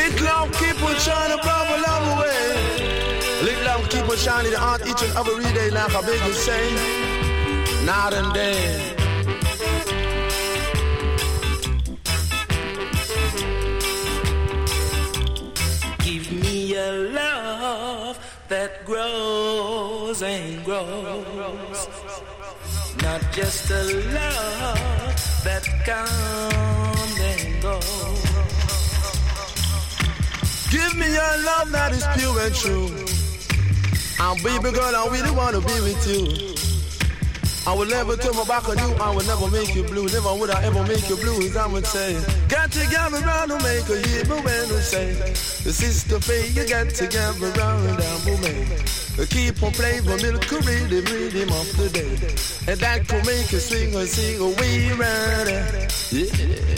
Lit love keep on shining, brother, love away. Lit love keep on shining the heart each and every day, like I beg you say, night and day. Give me a love that grows and grows, not just a love that comes and goes. Give me your love that is pure and true. And baby girl, I really wanna be with you. I will never turn my back on you, I will never make you blue. Never would I ever make you blue, as I would say. Got to get around to make a hit, but when I say the sister pay, you got to get around and down, woman. Keep on playing for milk, the rhythm of the day. And that could make you swing or sing away round there. Yeah.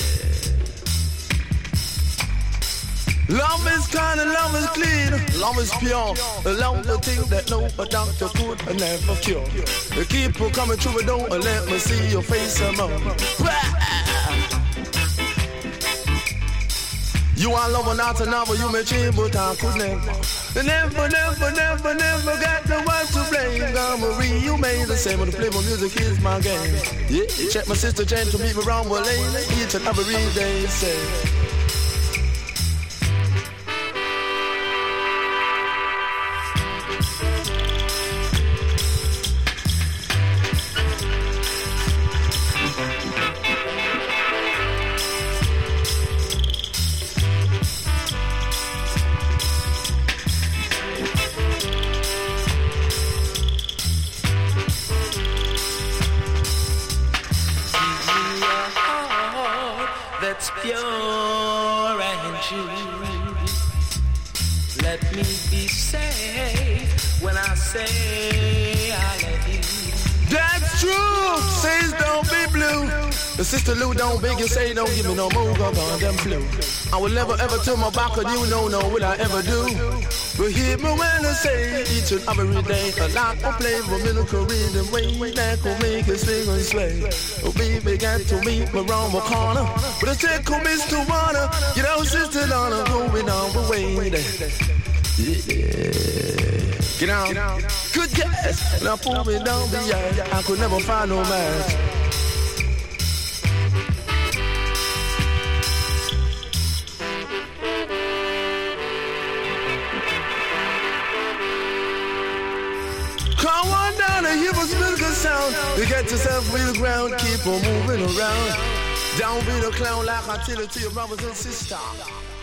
Love is kind and love is clean, love is pure. Love the thing that no doctor could never cure. Keep on coming through, don't let me see your face some more. You are love or not another, you may change, but I could never got no one to blame. Marie, you made the same, but the play my music is my game. Yeah, check my sister Jane to meet me around with lane. Each and every day, say. Pure and true. Let me be safe when I say I love you. That's true. Says don't be blue. The sister Lou don't beg you say don't give me no more on them blue. I will never ever turn my back on you. No, will I ever do? But hear me when I say each and every day a lot of play for miracle rhythm way that will make it swing and sway. Oh baby got to meet me around the corner, but I said come Mr. Wanna get out sister Donna going on the way there. Yeah. Get out. Good guess. Now pull me down the yard. I could never find no match. Come on down and hear us with good sound. You get yourself real ground, keep on moving around. Don't be the clown like I tell it to your brothers and sisters.